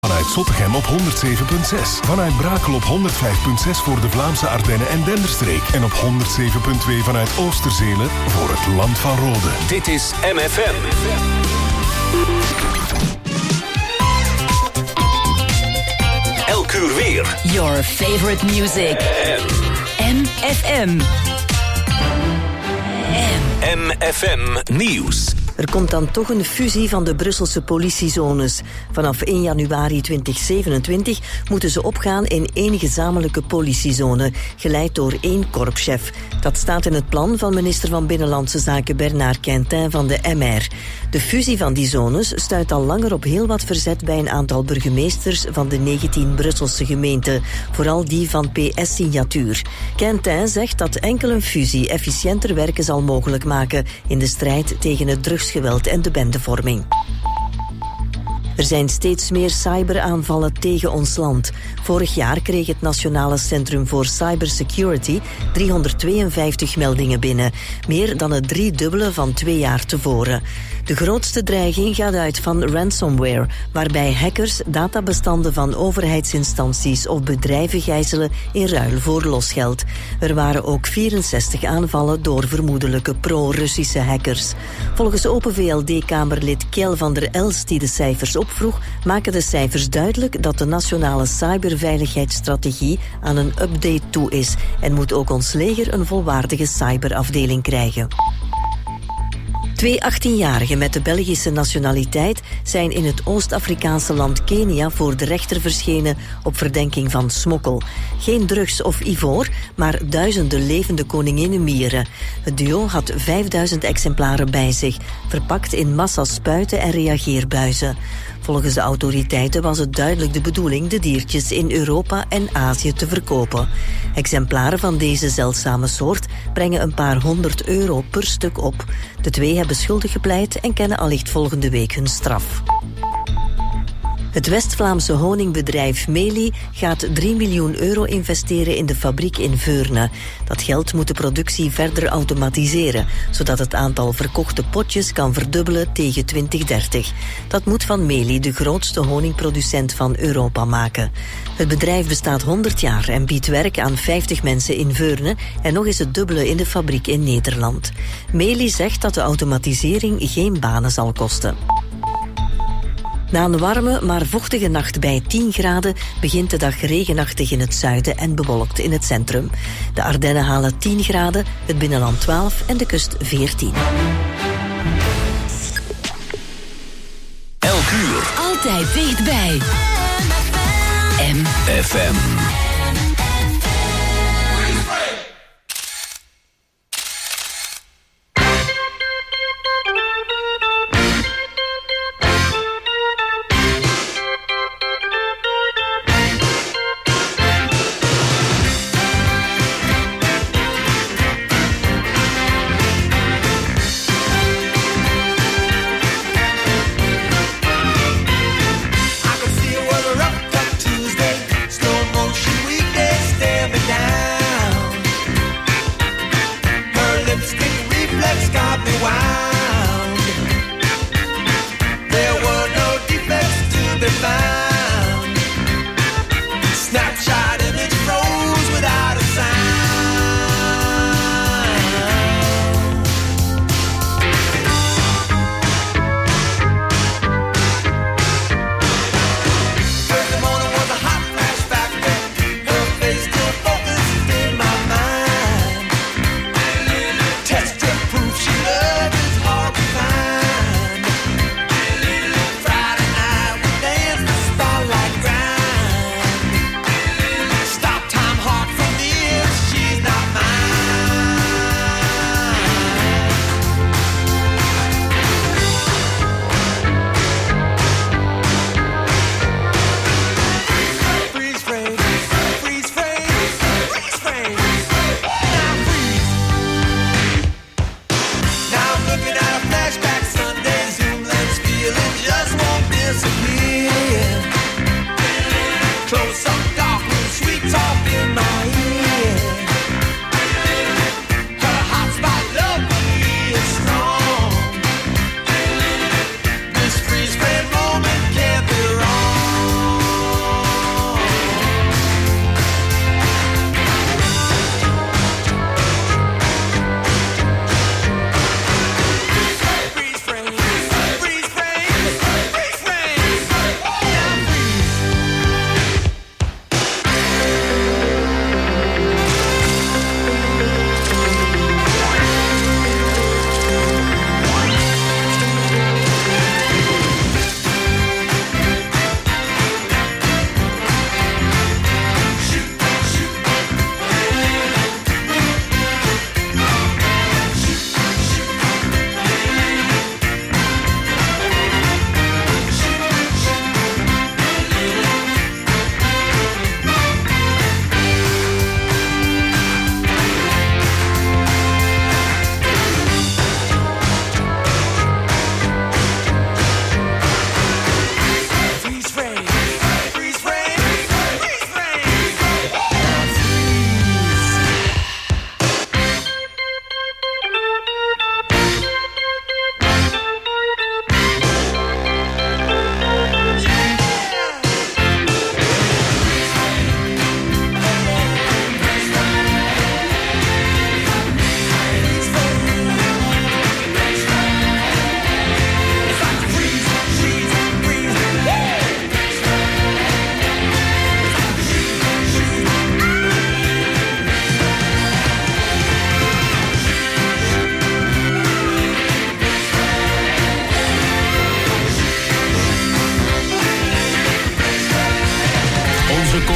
Vanuit Zottegem op 107.6. Vanuit Brakel op 105.6 voor de Vlaamse Ardennen en Denderstreek. En op 107.2 vanuit Oosterzele voor het Land van Rode. Dit is MFM. Elk uur weer. Your favorite music. MFM. MFM Nieuws. Er komt dan toch een fusie van de Brusselse politiezones. Vanaf 1 januari 2027 moeten ze opgaan in één gezamenlijke politiezone, geleid door 1 korpschef. Dat staat in het plan van minister van Binnenlandse Zaken Bernard Quintin van de MR. De fusie van die zones stuit al langer op heel wat verzet bij een aantal burgemeesters van de 19 Brusselse gemeenten, vooral die van PS-signatuur. Quintin zegt dat enkel een fusie efficiënter werken zal mogelijk maken in de strijd tegen het drugsgeweld en de bendevorming. Er zijn steeds meer cyberaanvallen tegen ons land. Vorig jaar kreeg het Nationale Centrum voor Cybersecurity 352 meldingen binnen. Meer dan het driedubbele van 2 jaar tevoren. De grootste dreiging gaat uit van ransomware, waarbij hackers databestanden van overheidsinstanties of bedrijven gijzelen in ruil voor losgeld. Er waren ook 64 aanvallen door vermoedelijke pro-Russische hackers. Volgens Open VLD-kamerlid Kjell van der Elst, die de cijfers opvroeg, maken de cijfers duidelijk dat de nationale cyberveiligheidsstrategie aan een update toe is en moet ook ons leger een volwaardige cyberafdeling krijgen. 2 18-jarigen met de Belgische nationaliteit zijn in het Oost-Afrikaanse land Kenia voor de rechter verschenen op verdenking van smokkel. Geen drugs of ivoor, maar duizenden levende koninginnenmieren. Het duo had 5000 exemplaren bij zich, verpakt in massa spuiten en reageerbuizen. Volgens de autoriteiten was het duidelijk de bedoeling de diertjes in Europa en Azië te verkopen. Exemplaren van deze zeldzame soort brengen een paar €100 per stuk op. De 2 hebben schuldig gepleit en kennen allicht volgende week hun straf. Het West-Vlaamse honingbedrijf Meli gaat €3 miljoen investeren in de fabriek in Veurne. Dat geld moet de productie verder automatiseren, zodat het aantal verkochte potjes kan verdubbelen tegen 2030. Dat moet van Meli de grootste honingproducent van Europa maken. Het bedrijf bestaat 100 jaar en biedt werk aan 50 mensen in Veurne en nog eens het dubbele in de fabriek in Nederland. Meli zegt dat de automatisering geen banen zal kosten. Na een warme, maar vochtige nacht bij 10 graden begint de dag regenachtig in het zuiden en bewolkt in het centrum. De Ardennen halen 10 graden, het binnenland 12 en de kust 14. Elk uur. Altijd dichtbij. MFM. Tuesday, slow motion.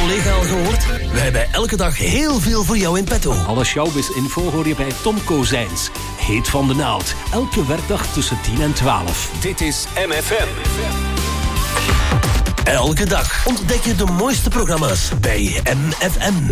collega al gehoord? We hebben elke dag heel veel voor jou in petto. Alle showbiz-info hoor je bij Tom Kozijns. Heet van de naald. Elke werkdag tussen 10 en 12. Dit is MFM. Elke dag ontdek je de mooiste programma's bij MFM.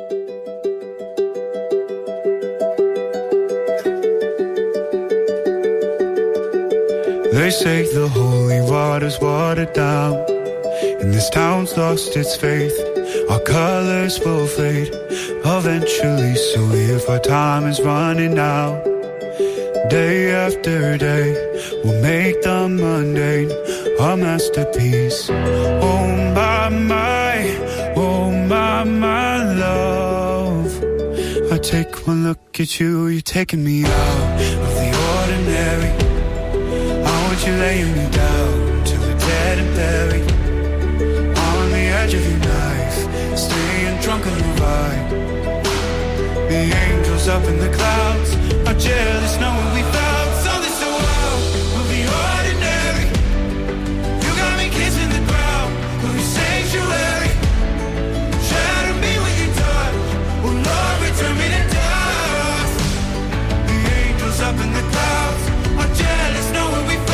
They say the holy water's watered down, and this town's lost its faith. Our colors will fade eventually, so if our time is running out, day after day, we'll make the mundane a masterpiece. Oh my love, I take one look at you, you're taking me out of the ordinary. You laying me down till we're dead and buried on the edge of your knife, staying drunk on your vibe. The angels up in the clouds are jealous knowing we found something so wild. We'll be ordinary. You got me kissing the ground, we'll be sanctuary. Shatter me with your touch, oh Lord, return me to dust. The angels up in the clouds are jealous knowing we found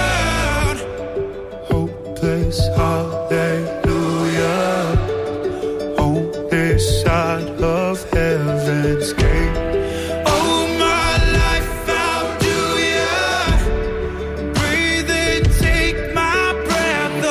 hopeless hallelujah on this side of heaven's gate. Oh my life, how do ya breathe and take my breath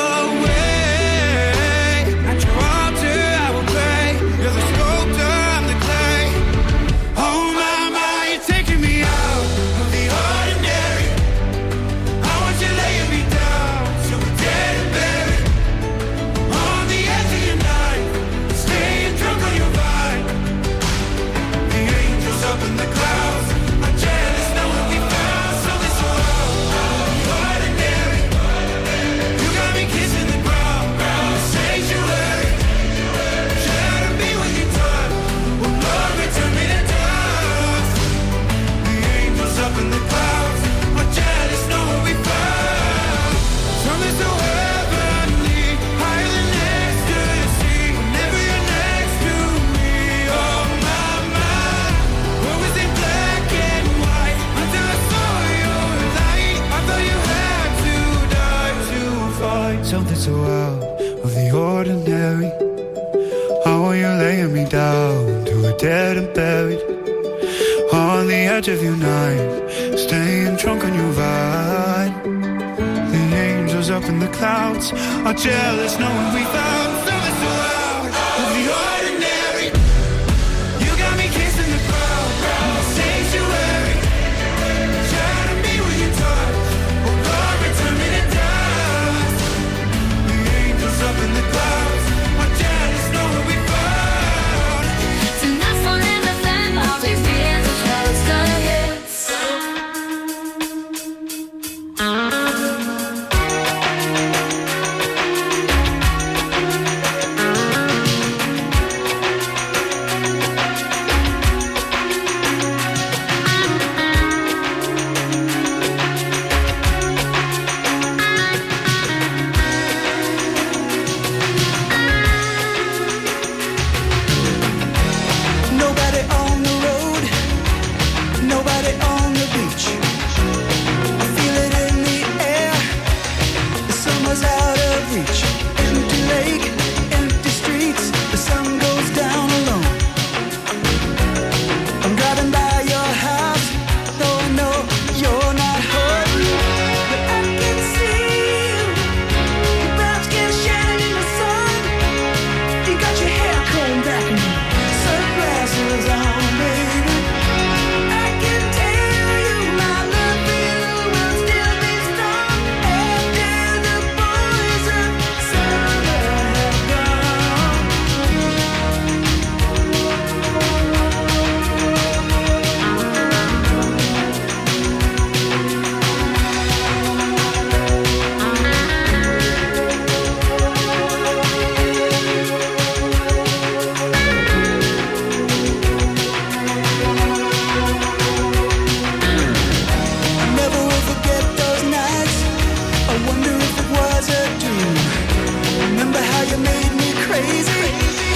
away? At your altar I will pray, you're the sculptor, I'm the clay. Oh my, you're taking me out of the ordinary. I want you laying me down so we're dead and buried on the edge of your knife, staying drunk on your vine. The angels up in the clouds are jealous knowing we found something so ordinary. You got me kissing the ground, sanctuary. Shatter me with your touch, oh Lord, return me to dust. The angels up in the clouds are jealous knowing we found something so heavenly, higher than ecstasy. Whenever you're next to me, oh my, what was in black and white until I saw your light? I thought you had to die to fight something so out of the ordinary. How are you laying me down to a dead and buried on the edge of your knife, staying drunk on your vine. The angels up in the clouds are jealous knowing we found something so out of the ordinary. You got me kissing the ground, sanctuary. Shatter me with your touch, oh Lord, return me to dust. The angels up in the clouds are jealous knowing we found. Tonight's on MFM, all these years of shows gonna hit. Nobody on the road, nobody on the beach. I feel it in the air, the summer's out of reach. Empty lake, empty streets, the sun goes down alone. I'm driving by your house, though I know you're not home. But I can see you, your brown skin shining in the sun. You got your hair combed back and sunglasses on, baby. I can tell you my love for you will still be strong after the boys of summer have gone. I never will forget those nights. I wonder if it was a dream. Remember how you made me crazy?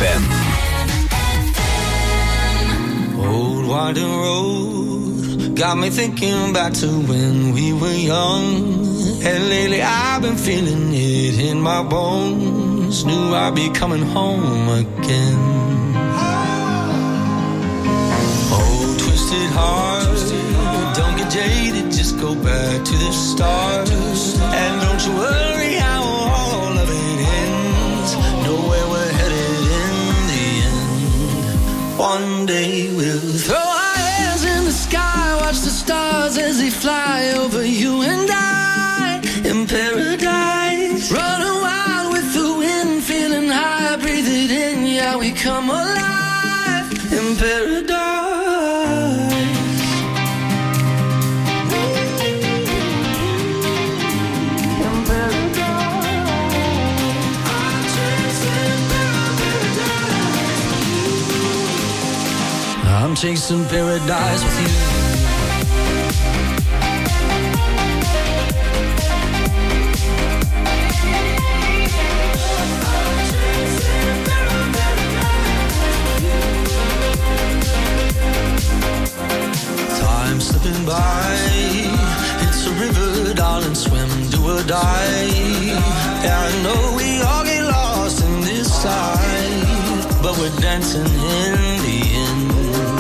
FM. Old winding road got me thinking back to when we were young. And lately I've been feeling it in my bones. Knew I'd be coming home again. Oh, twisted heart, don't get jaded, just go back to the start. And don't you worry how all of it ends. Know where we're headed in the end. One day we'll throw our hands in the sky, watch the stars as they fly over you and I in paradise. Running wild with the wind, feeling high, breathe it in, yeah, we come alive in paradise. I'm chasing paradise with you. Time slipping by, it's a river, darling, swim, do or die. Yeah, I know we all get lost in this life, but we're dancing in the end.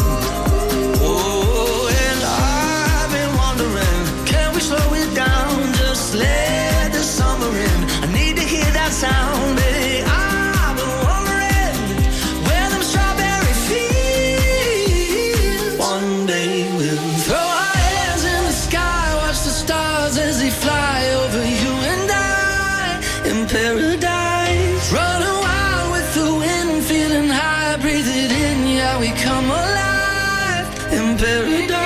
Slow it down, just let the summer in. I need to hear that sound, baby. I've been wondering where them strawberry fields. One day we'll throw our hands in the sky, watch the stars as they fly over you and I in paradise. Running wild with the wind, feeling high, breathe it in, yeah, we come alive in paradise.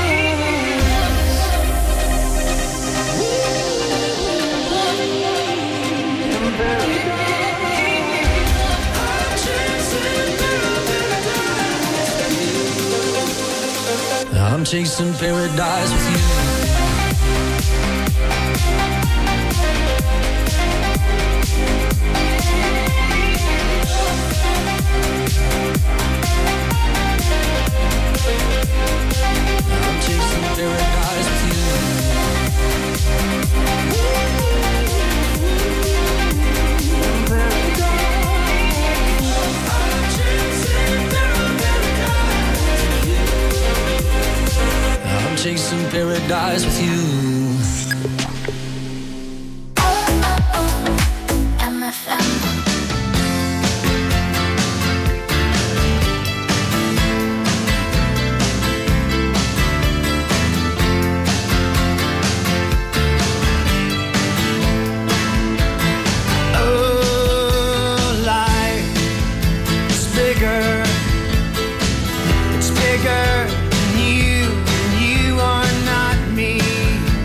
I'm chasing paradise with you. I'm chasing paradise with you. I'm chasing paradise with you. It's bigger than you are not me.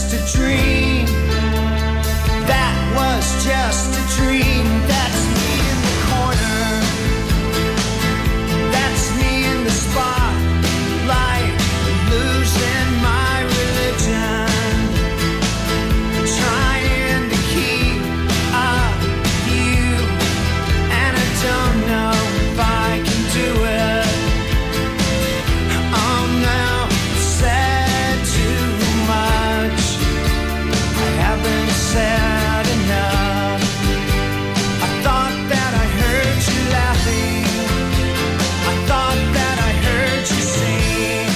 just a dream. That was just a dream. That's me in the corner. That's me in the spotlight, losing my religion, trying to keep up with you, and I don't know if I can do it. I'm now said too much. I haven't said enough. I thought that I heard you laughing. I thought that I heard you sing.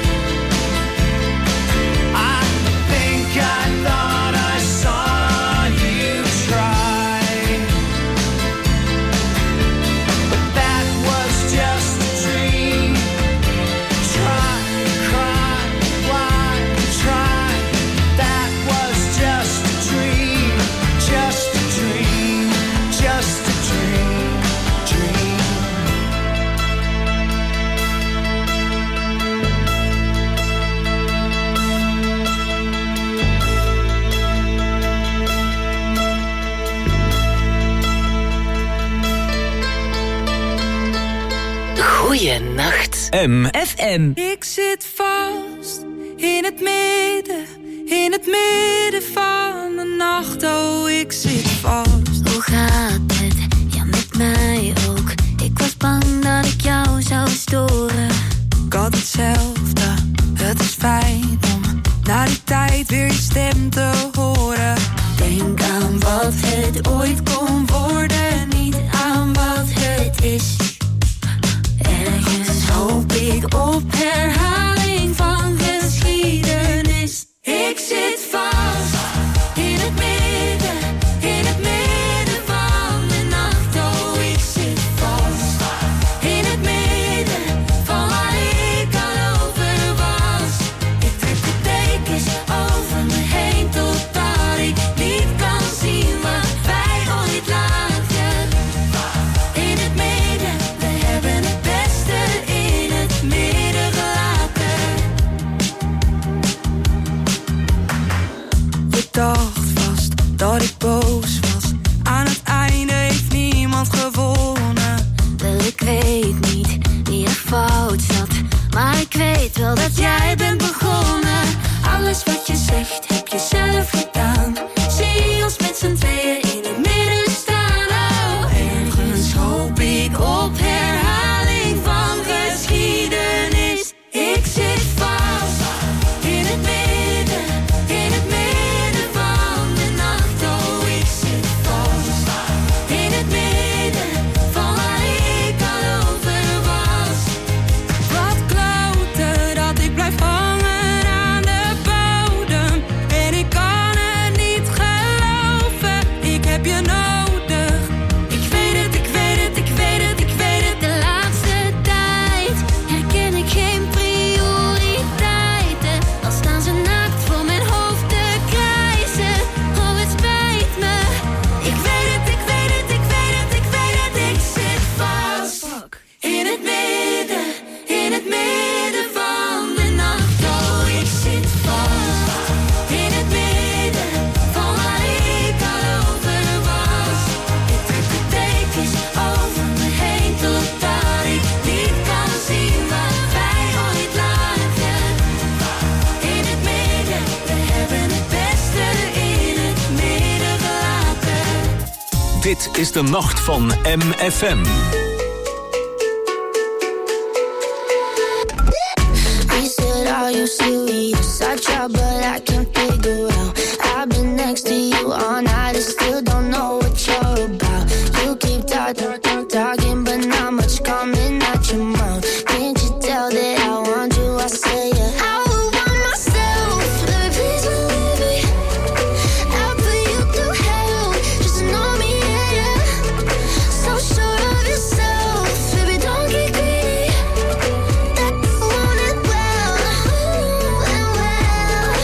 I think I thought I saw you try, but that was just a dream. Try, cry, why try? That was just a dream, just a dream, just a dream, dream. Goeienacht. MFM. Ik zit vast in het midden van de nacht. Oh, ik zit vast. Hoe gaat het? Ja, met mij ook. Ik was bang dat ik jou zou storen. Ik had hetzelfde. Het is fijn om na die tijd weer je stem te horen. Denk aan wat het ooit kon worden, niet aan wat het is. Ergens hoop ik op herhaling van geschiedenis. Ik zit vast in het midden van de nacht. Oh, ik zit vast in het midden van waar ik al over was. Ik trek de dekens over me heen totdat ik niet kan zien waar wij ooit lagen. In het midden, we hebben het beste in het midden gelaten. Je dacht vast dat ik boos was. Aan het einde heeft niemand gewonnen. Wel, ik weet niet wie er fout zat, maar ik weet wel dat jij bent begonnen. Alles wat je zegt heb je zelf gedaan. Zie ons met z'n tweeën in het midden staan. Oh, ergens hoop ik op herhaling van geschiedenis. Ik zit vast in het midden van de nacht. Oh, ik zit vast in het midden van waar ik al over was. Wat kloten dat ik blijf hangen aan de bodem. En ik kan het niet geloven, ik heb je nodig. Ik weet het, ik weet het, ik weet het, ik weet het. De laatste tijd herken ik geen prioriteiten. Al staan ze naakt voor mijn hoofd te krijzen. Oh, het spijt me. Ik weet het, ik weet het, ik weet het, ik weet het. Ik zit vast in het midden van de nacht. Oh, ik zit vast in het midden van waar ik al over was. Ik trek de dekens over me heen totdat ik niet kan zien waar wij ooit lagen. In het midden, we hebben het beste in het midden gelaten. Dit is de nacht van MFM. He said, are you serious? I try, but I can't figure out. I've been next to you all night and still don't know what you're about. You keep talking, but not much coming out your mouth. Can't you tell that I want you? I say yeah. I would want myself, baby, please believe me. I'll put you through hell, just to know me, yeah, yeah. So sure of yourself, baby, don't get greedy. That I want it well, and well.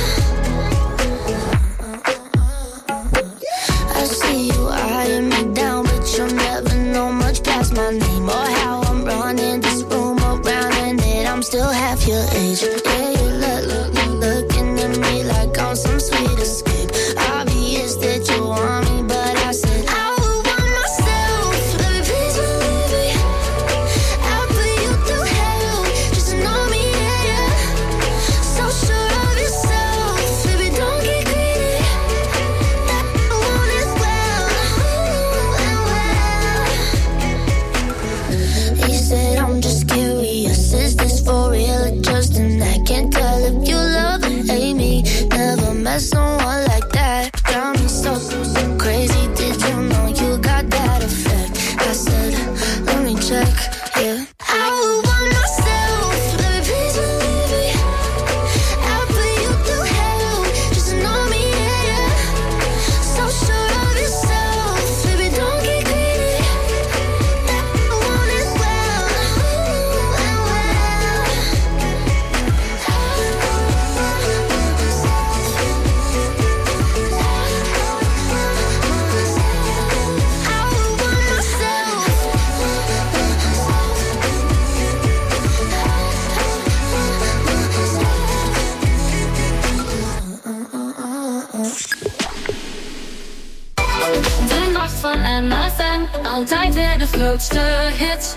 van MFM. Altijd weer de grootste hits.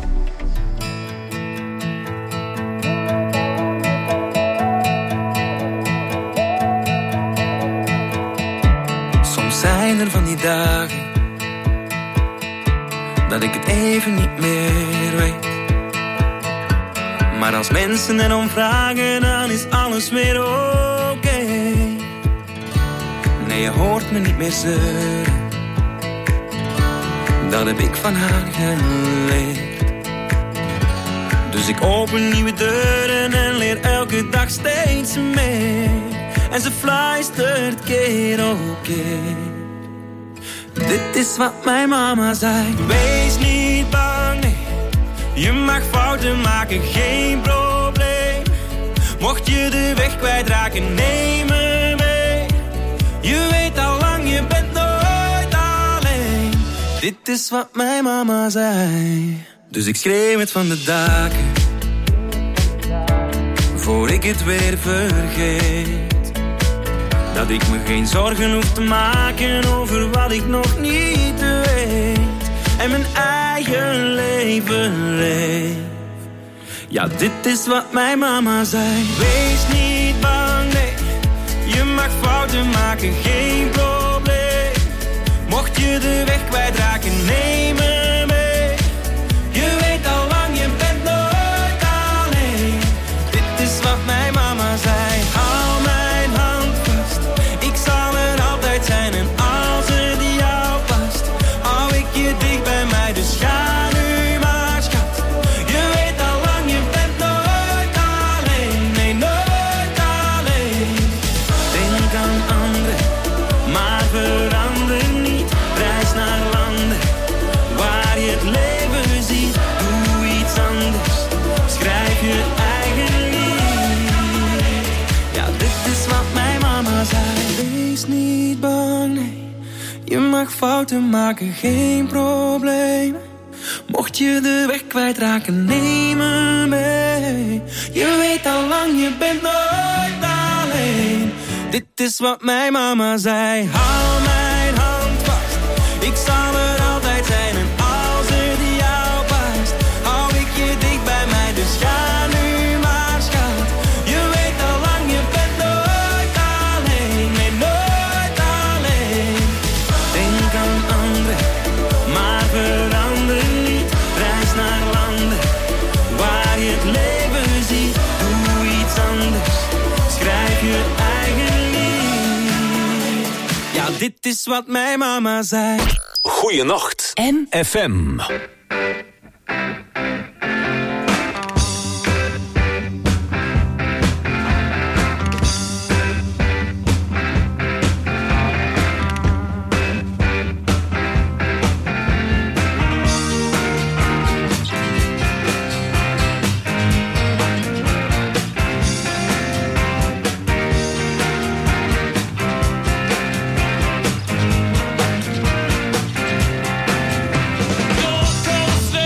Soms zijn er van die dagen dat ik het even niet meer weet. Maar als mensen erom vragen, dan is alles weer oké. Nee, je hoort me niet meer zeuren. Dat heb ik van haar geleerd. Dus ik open nieuwe deuren en leer elke dag steeds meer. En ze fluistert keer op keer. Dit is wat mijn mama zei. Wees niet bang, nee. Je mag fouten maken, geen probleem. Mocht je de weg kwijtraken, neem me mee. Je weet al lang, je bent nooit alleen. Dit is wat mijn mama zei. Dus ik schreeuw het van de daken, voor ik het weer vergeet. Dat ik me geen zorgen hoef te maken over wat ik nog niet weet. En mijn eigen leven leef. Ja, dit is wat mijn mama zei. Wees niet bang, nee. Je mag fouten maken, geen probleem. Mocht je de weg kwijtraken, neem me mee. Je weet al lang, je bent nooit alleen. Dit is wat mijn mama zei. Hou mijn hand vast, ik zal er altijd zijn. En als het jou past, hou ik je dicht bij mij. Dus ga nu maar, schat. Je weet al lang, je bent nooit alleen. Nee, nooit alleen. Denk aan anderen, maar verander niet. Reis naar landen waar je het leven ziet. Doe iets anders, schrijf je eigen lied. Ja, dit is wat mijn mama zei. Wees niet bang, nee. Je mag fouten maken, geen probleem. Mocht je de weg kwijtraken, neem me mee. Je weet al lang, je bent nooit alleen. Dit is wat mijn mama zei. Hou mijn hand vast, ik zal er altijd zijn. En als het jou past, hou ik je dicht bij mij. Dus ga nu maar, schat. Je weet al lang, je bent nooit alleen. Nee, nooit alleen. Denk aan anderen, maar verander niet. Reis naar landen waar je het leven ziet. Doe iets anders, schrijf je eigen lied. Ja, dit is wat mijn mama zei. Goeienacht, FM. Gold Coast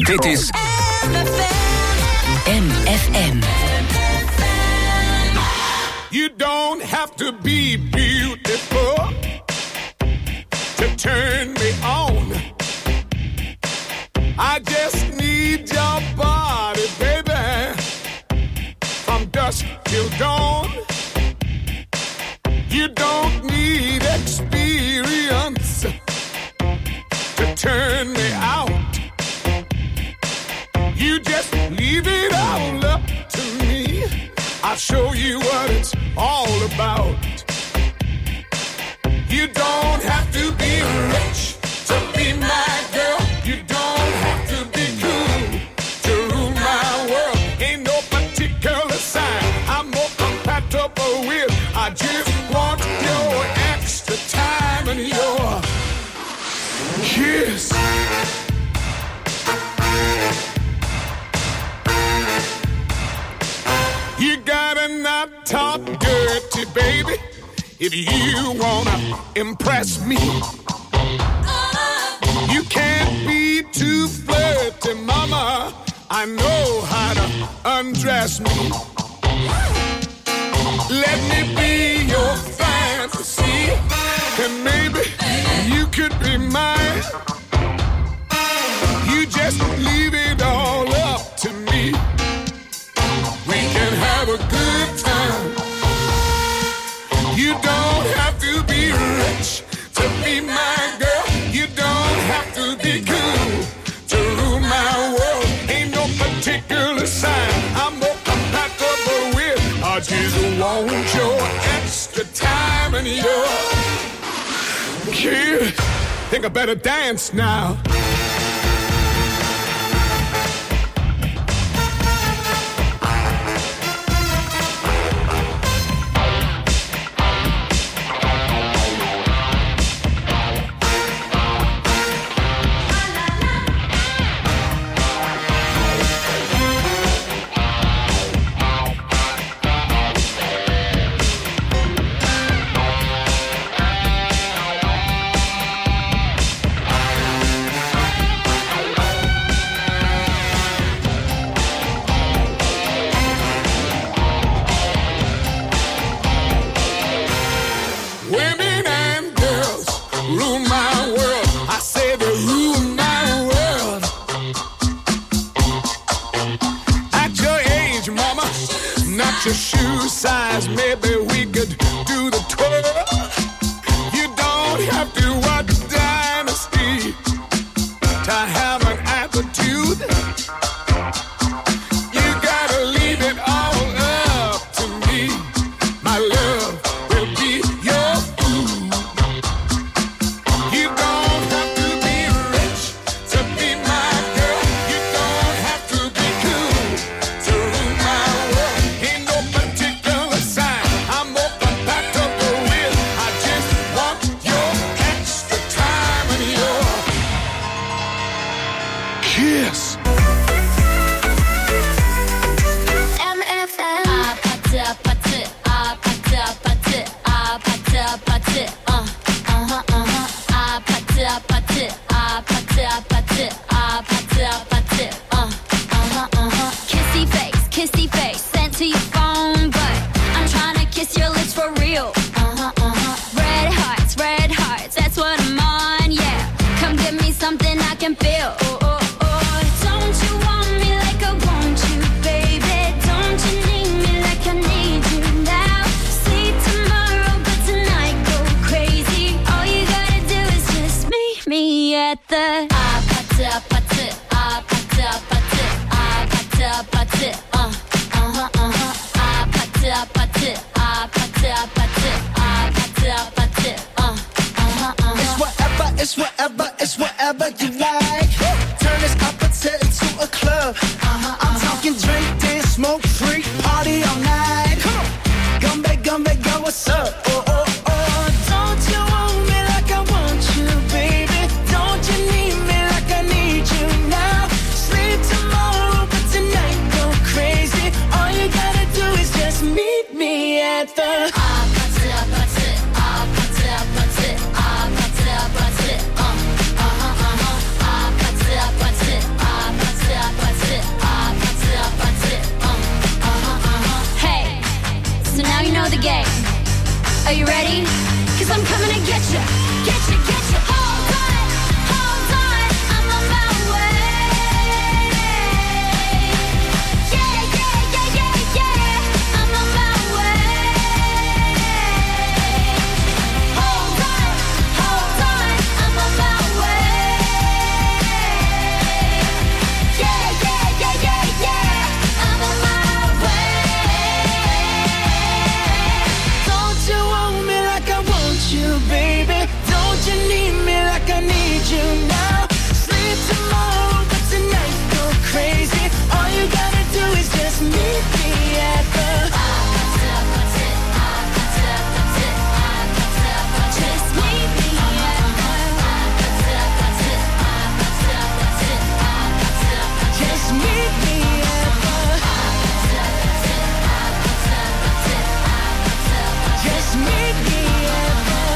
Dit is MFM. You don't have to be beautiful to turn me on. I just need your body, baby, from dusk till dawn. You don't need experience to turn me out. You just leave it all up to me. I'll show you what it's all about. You don't have to be rich to be my girl. You don't have to be cool to rule my world. Ain't no particular sign I'm more compatible with. I just want your extra time and your kiss. You gotta not talk dirty, baby, if you wanna impress me. You can't be too flirty, mama. I know how to undress me. Let me be your fantasy, and maybe you could be mine. You just leave it all up to me. We can have a good time. You don't have to be rich to be my girl. You don't have to be cool to rule my world. Ain't no particular sign I'm more compatible with. I just want your extra time and your kiss. Think I better dance now. Your shoe size, maybe we could do the twirl. You don't have to watch Dynasty to have an attitude. You gotta leave it all up to me. My love will be your food. You don't have to be rich to be my girl. You don't have to be cool to rule my world. Ain't no particular sign I'm more compatible with. I just want your extra time and your kiss. MFM. Kissy face, sent to your phone, but I'm trying to kiss your lips for real. Red hearts, that's what I'm on, yeah. Come give me something I can feel. Don't you want me like I want you, baby? Don't you need me like I need you now? See tomorrow, but tonight go crazy. All you gotta do is just meet me at the It's whatever you like. Turn this opposite into a club. I'm talking drink, dance, smoke, freak, party all night. Come back, go, what's up? Don't you want me like I want you, baby? Don't you need me like I need you now? Sleep tomorrow, but tonight go crazy. All you gotta do is just meet me at the game. Are you ready? 'Cause I'm coming to get you, get you, get you. Hold on, I'm on my way. Yeah, yeah, yeah, yeah, yeah, I'm on my way. Hold on, I'm on my way. Yeah, yeah, yeah, yeah, yeah, I'm on my way. Don't you want me like I want you, baby? Don't you need me like I need you now? Sleep tomorrow, but tonight go crazy. All you gotta do is just meet me at the Just meet me Just meet me at the Just meet me at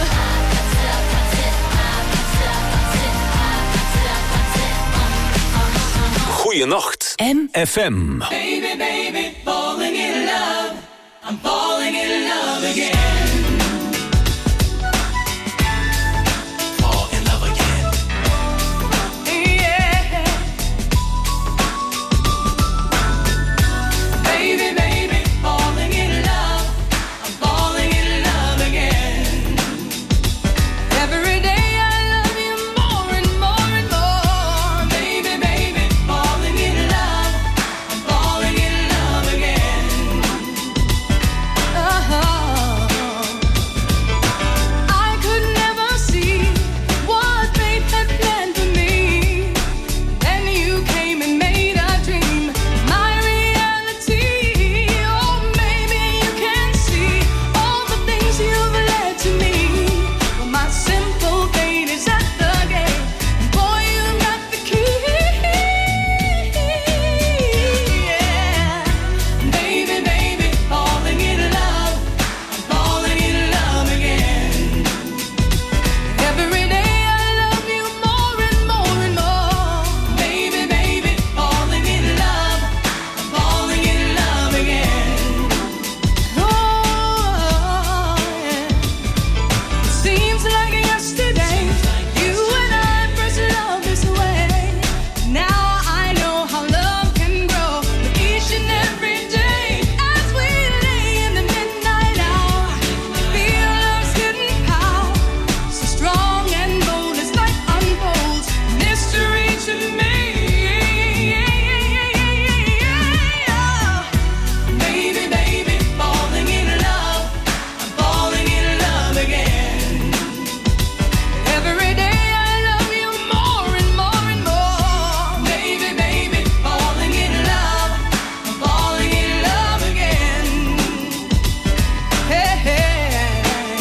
Goeienacht. FM. Baby, baby, falling in love. I'm falling in love again. Fall in love again. Yeah. Baby, baby, falling in love. I'm falling in love again. Every day I love you more and more and more. Baby, baby, falling in love. I'm falling in love again. I could never see what fate had planned for me. Then you came and made a dream my reality. Oh, maybe you can see all the things you've led to me. Well, my simple fate is at the gate. Boy, you got the key. Yeah. Baby, baby, falling in love. I'm falling in love again. Every day I love you more and more and more. Baby, baby, falling in love. I'm falling in love again. Oh, yeah. It seems like yesterday you and I first loved this way. Now I know how love can grow with each and every day. As we lay in the midnight hour, feel love's hidden power. So strong and bold as light unfolds, mystery to me. Baby, baby, falling in love. I'm falling in love again. Every day I love you more and more and more. Baby, baby, falling in love. I'm falling in love again. Hey, hey.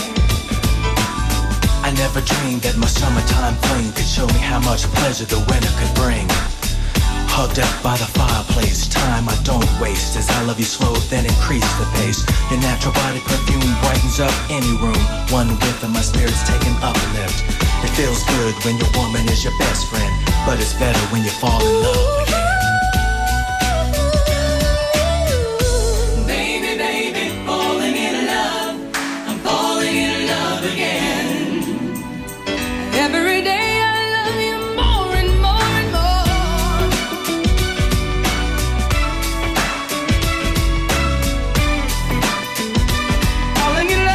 I never dreamed that my summertime fling could show me how much pleasure the winter could bring. Hugged up by the fireplace, time I don't waste. As I love you slow, then increase the pace. Your natural body perfume brightens up any room. One whiff and my spirit's taking uplift. It feels good when your woman is your best friend, but it's better when you fall in love again. Baby, baby, falling in love. I'm falling in love again. Every day I love you more and more and more. Falling in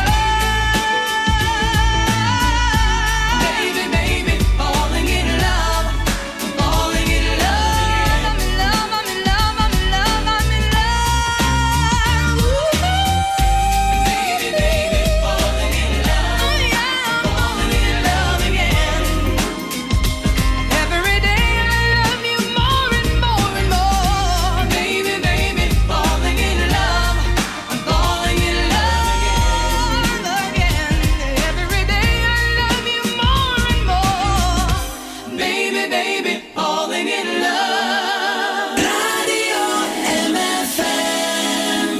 love. Baby, baby, falling in love. I'm falling in love. I'm in love, I'm in love, I'm in love, I'm in love. Baby, baby, falling in love. Falling in love again. Every day I love you more and more and more. Baby, baby, falling in love. I'm falling in love again. Every day I love you more and more. Baby, baby, falling in love. Radio MFM.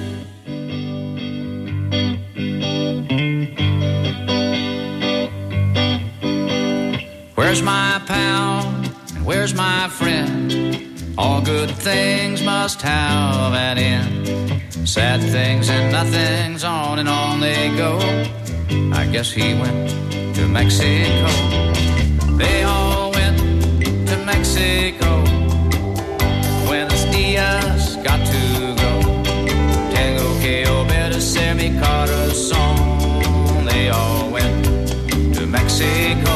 Where's my pal and where's my friend? All good things must have an end. Sad things and nothings, on and on they go. I guess he went to Mexico. They all went to Mexico. Buenos dias, got to go. Tengo que obedecer mi corazón. They all went to Mexico.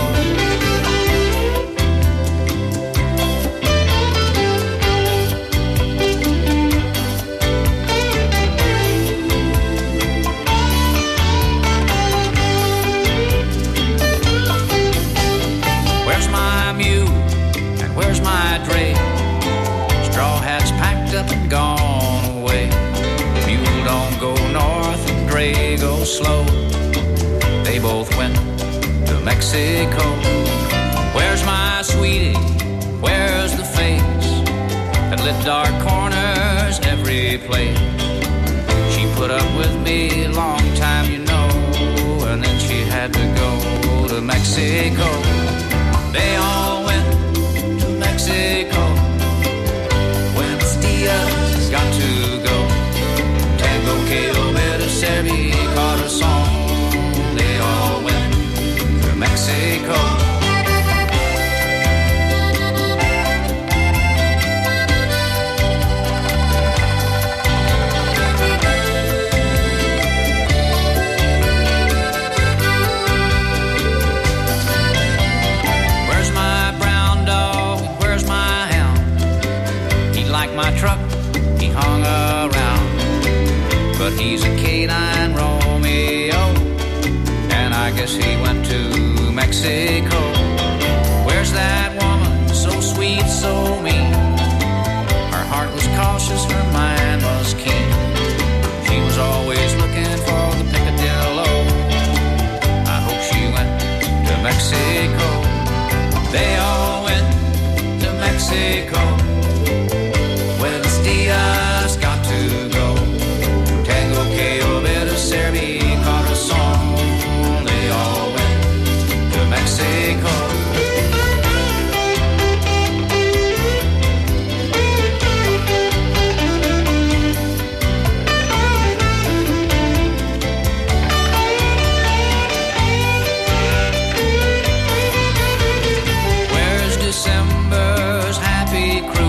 Where's my mule and where's my dray? Straw hats packed up and gone away. Mule don't go north and dray go slow. They both went to Mexico. Where's my sweetie? Where's the face that lit dark corners every place? She put up with me a long time, you know, and then she had to go to Mexico. They all went to Mexico. Buenos dias, got to go. Tengo que obedecer mi corazón. They all went to Mexico. My truck, he hung around, but he's a canine Romeo, and I guess he went to Mexico. Where's that woman, so sweet, so mean? Her heart was cautious, her mind was keen. She was always looking for the picadillo. I hope she went to Mexico. They all went to Mexico. Buenos dias, got to go. Tengo que obedecer mi corazón. They all went to Mexico. Where's December's happy crew?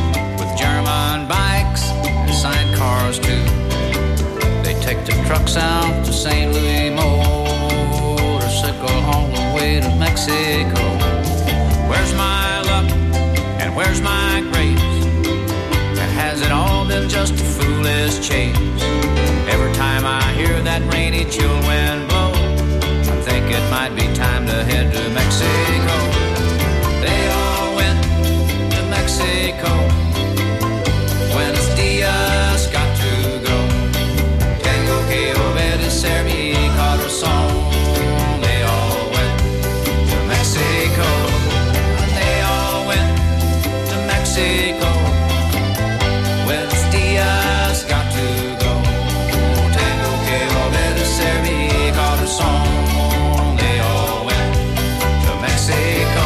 Cars too. They take the trucks out to St. Louis, motorcycle all the way to Mexico. Where's my luck and where's my grace? And has it all been just a foolish chase? Every time I hear that rainy chill wind blow, I think it might be time to head to Mexico. They all went to Mexico. Buenos dias, got to go. Tengo que obedecer mi corazón. They all went to Mexico. They all went to Mexico. Buenos dias, got to go. Tengo que obedecer mi corazón. They all went to Mexico.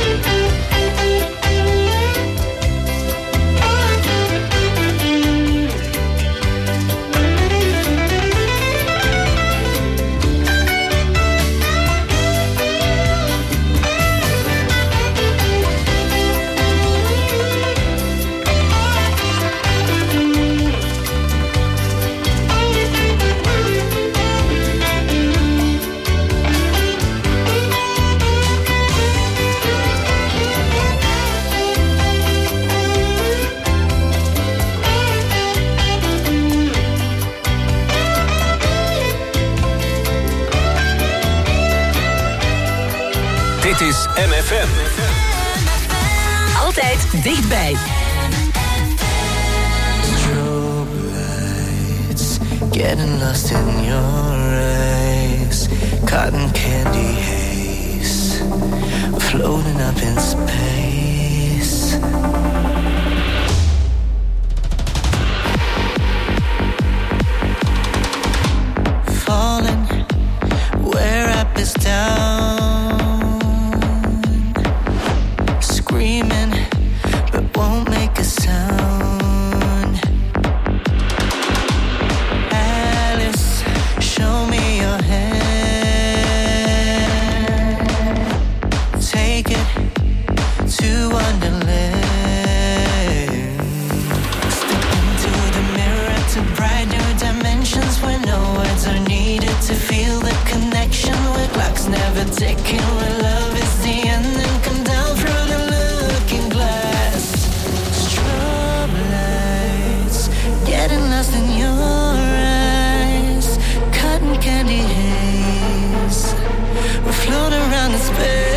Dit is MFM. Altijd dichtbij. Strobe lights, getting lost in your eyes. Cotton candy haze, floating up in space. Falling where up is down. Screaming, but won't make a sound. taken when love is the end and come down through the looking glass. Strobe lights, getting lost in your eyes. Cotton candy haze, we float around in space.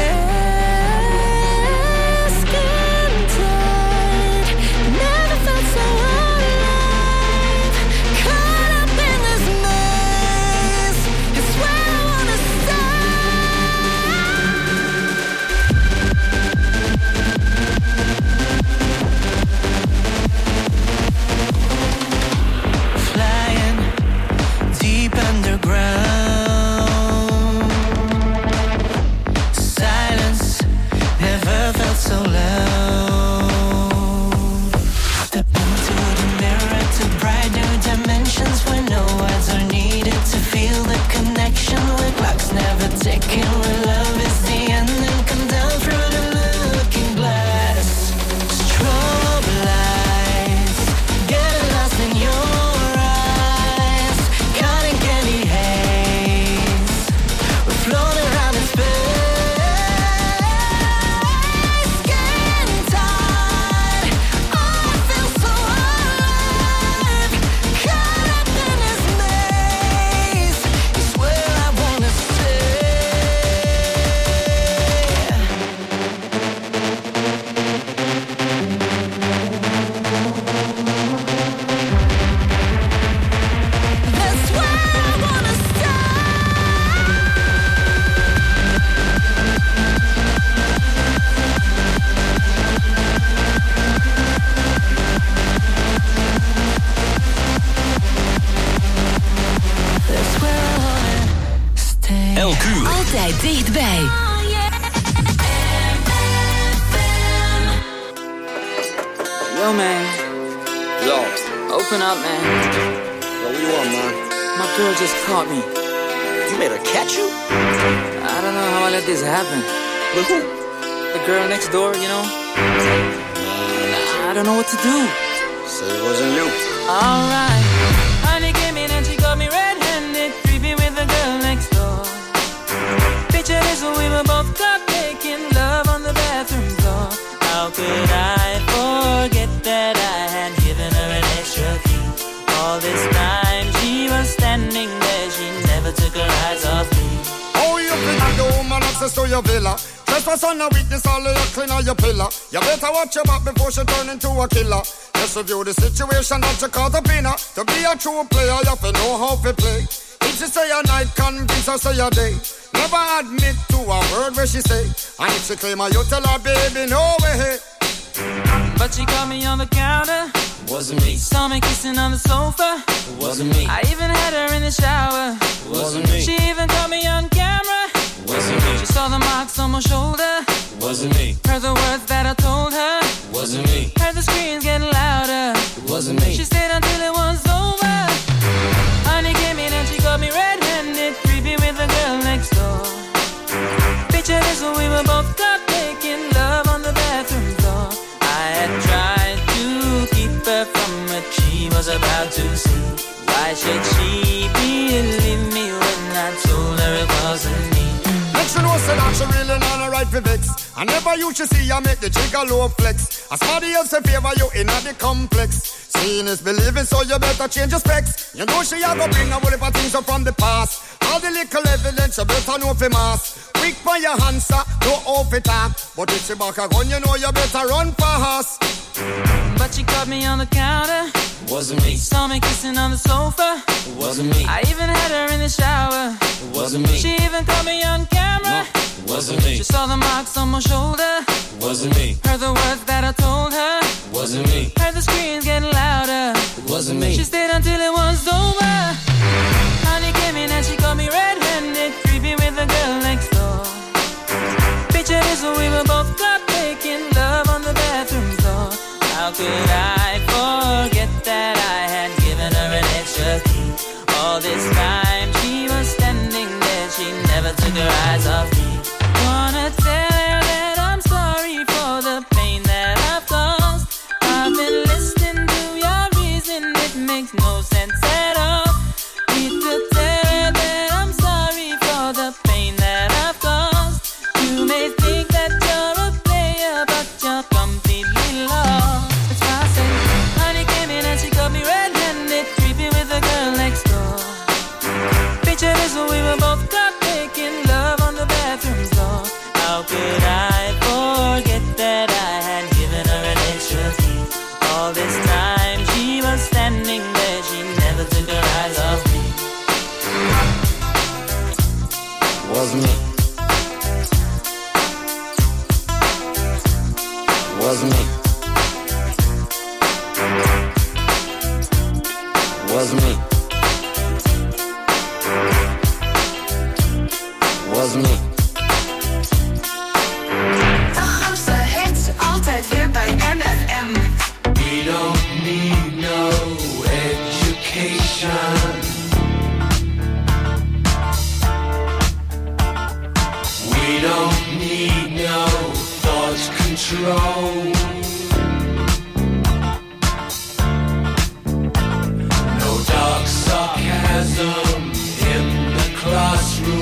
Skin tight, never felt so alive. Caught up in this maze, it's where I wanna flying deep underground. Silence never felt so loud. Step into the mirror to bright new dimensions where no words are needed to feel the connection. Where clocks never ticking, where love is the end and come down through the looking glass. Strobe lights, getting lost in your eyes. Cotton candy haze, we're floating around in space. Skin tight, oh, I feel so alive. Caught up in this maze, it's where I wanna stay. That's where I wanna That's where I wanna stay. Elk uur. Altijd dichtbij. Yo, man. Yo, Open up, man. what do you want, man? My girl just caught me. You made her catch you? I don't know how I let this happen. With who? The girl next door, you know? I don't know what to do. Said it wasn't you. Alright. Honey came in and she got me red-handed, creepy with the girl next door. Picture this when we were both caught making love on the bathroom floor. How could I forget that I had given her an extra key? All this time she was standing there, she never took her eyes off me. Oh, you think the woman access to your villa? Trespass on a weakness, all of your clean on your pillar. You better watch your back before she turn into a killer. Just review the situation that you call the winner. To be a true player, you have to know how to play. If she say a night, convince her say a day. Never admit to a word where she say. And if she claim her, you tell her, baby, no way. But she caught me on the counter. Wasn't me. Saw me kissing on the sofa. Wasn't me. I even had her in the shower. Wasn't me. She even caught me on camera. Wasn't me. She saw the marks on my shoulder. Wasn't me. Heard the words that I told her. Wasn't me. Heard the screams getting louder. Wasn't me. She stayed until it was over. Honey came in and she got me red-handed, creepy with the girl next door. Picture this when we were both caught making love on the bathroom floor. I had tried to keep her from what she was about to see. Why should she believe me when I told her it wasn't me? Next you know say that she really not a right for vex. I never used to see you make the jigger low flex. As somebody else in favor you in the complex. Seeing is believing, so you better change your specs. You know she a go bring a whole heap of things up from the past. All the little evidence you better know for mass. Quick for your answer, no off it talk. But if she back a gun, you know you better run fast. But she caught me on the counter. Wasn't me. Saw me kissing on the sofa. Wasn't me. I even had her in the shower. Wasn't me. She even caught me on camera. Wasn't me. She saw the marks on my shoulder. Wasn't me. Heard the words that I told her. Wasn't me. Heard the screams getting louder. Wasn't me. She stayed until it was over. Honey came in and she caught me red-handed, creepy with the girl next door. Picture this when we were both caught making love on the bathroom floor. How could I forget that I had given her an extra key? All this time she was standing there, she never took her eyes off me. Wanna tell her that I'm sorry for the pain that I've caused. I've been listening to your reason, it makes no sense at all. Need to tell her that I'm sorry for the pain that I've Was me. Was me. Was me. Was me. De grootste hits altijd weer bij MFM. We don't need no education. We don't need no thought control.